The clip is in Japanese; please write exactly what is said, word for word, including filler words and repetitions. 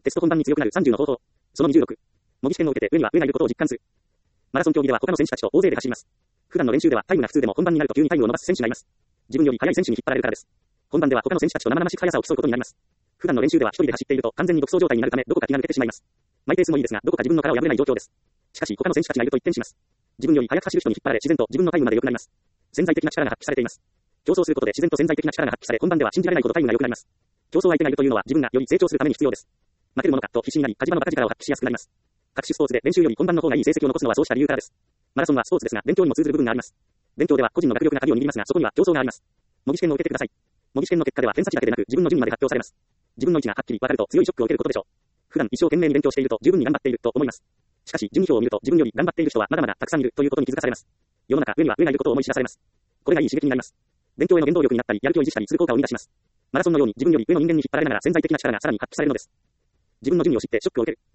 テスト本番に強くなるさんじゅうの方法。そのにじゅうろく。模擬試験を受けて上には上がいることを実感する。マラソン競技では他の選手たちと大勢で走ります。普段の練習ではタイムが普通でも本番になると急にタイムを伸ばす選手がいます。自分より速い選手に引っ張られるからです。本番では他の選手たちと生々しく速さを競うことになります。普段の練習では一人で走っていると完全に独走状態になるためどこか気が抜けてしまいます。マイペースもいいですがどこか自分の殻を破れない状況です。しかし他の選手たちがいると一転します。自分より速く走る人に引っ張られ自然と自分のタイムまで良くなります。潜在的な力が発揮されています。競争することで自然と潜在的な力が発揮され本番では信じられないほどタイムが良くなります。競争相手がいるというのは自分がより成長するために必要です。負けるものかと必死になり火事場の馬鹿力を発揮しやすくなります。各種スポーツで練習より本番の方がいい成績を残すのはそうした理由からです。マラソンはスポーツですが勉強にも通ずる部分があります。勉強では個人の学力が鍵を握りますがそこには競争があります。模擬試験を受けてください。模擬試験の結果では偏差値だけでなく自分の順位まで発表されます。自分の位置がはっきり分かると強いショックを受けることでしょう。普段一生懸命に勉強していると十分に頑張っていると思います。しかし順位表を見ると自分より頑張っている人はまだまだたくさんいるということに気づかされます。世の中上には上がいることを思い知らされます。これがいい刺激になります。勉強への原動力になったりやる気を維持したりする効果を生み出します。マラソンのように自分より上の人間に引っ張られながら潜在的な力がさらに発揮されるのです。自分の順位を知ってショックを受ける。